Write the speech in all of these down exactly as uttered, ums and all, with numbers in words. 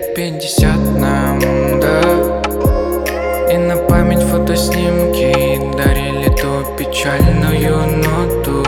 Лет пятьдесят нам, да. И на память фотоснимки дарили ту печальную ноту.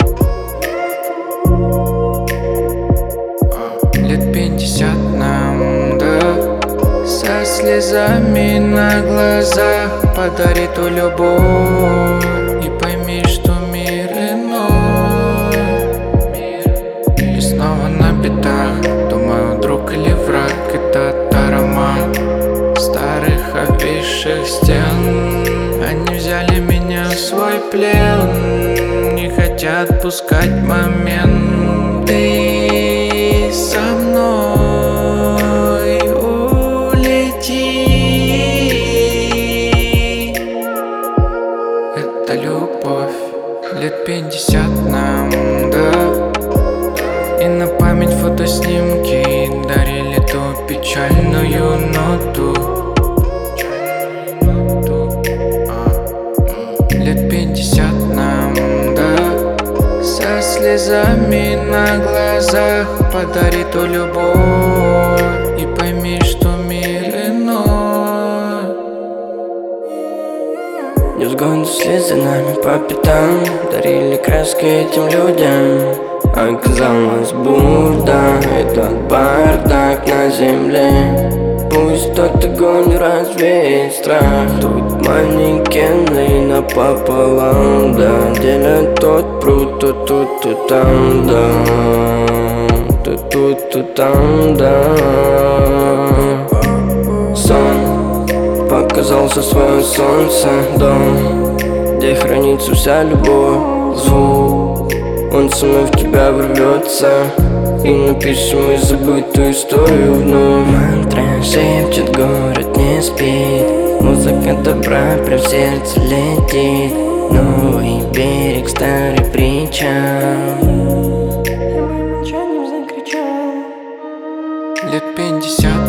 Лет пятьдесят нам, да. Со слезами на глазах подари ту любовь. И пойми, что мир иной. И снова на битах, думаю, друг или враг. Этот аромат старых обвисших стен. Они взяли меня в свой плен, не хотят пускать момент. Ты со мной улети. Это любовь. Лет пятьдесят нам, да. И на память фотоснимки дарили ту печальную ноту. Лет пятьдесят нам, да. Со слезами на глазах подари ту любовь. И пойми, что мир иной. Невзгоды шли за нами по пятам, дарили краски этим людям. Оказалось бурда, этот бардак на земле. Пусть тот огонь развеет страх. Тут манекены напополам, да. Делят тот пруд, тут, тут, тут, там, да. Тут, тут, тут, там, да. Сон показался свое солнце, дом, где хранится вся любовь, звук. Он самой в тебя ворвется, и напишем мы забытую историю вновь. Мантра шепчет, город не спит. Музыка добра прям в сердце летит. Новый берег, старый причал. Лет пятьдесят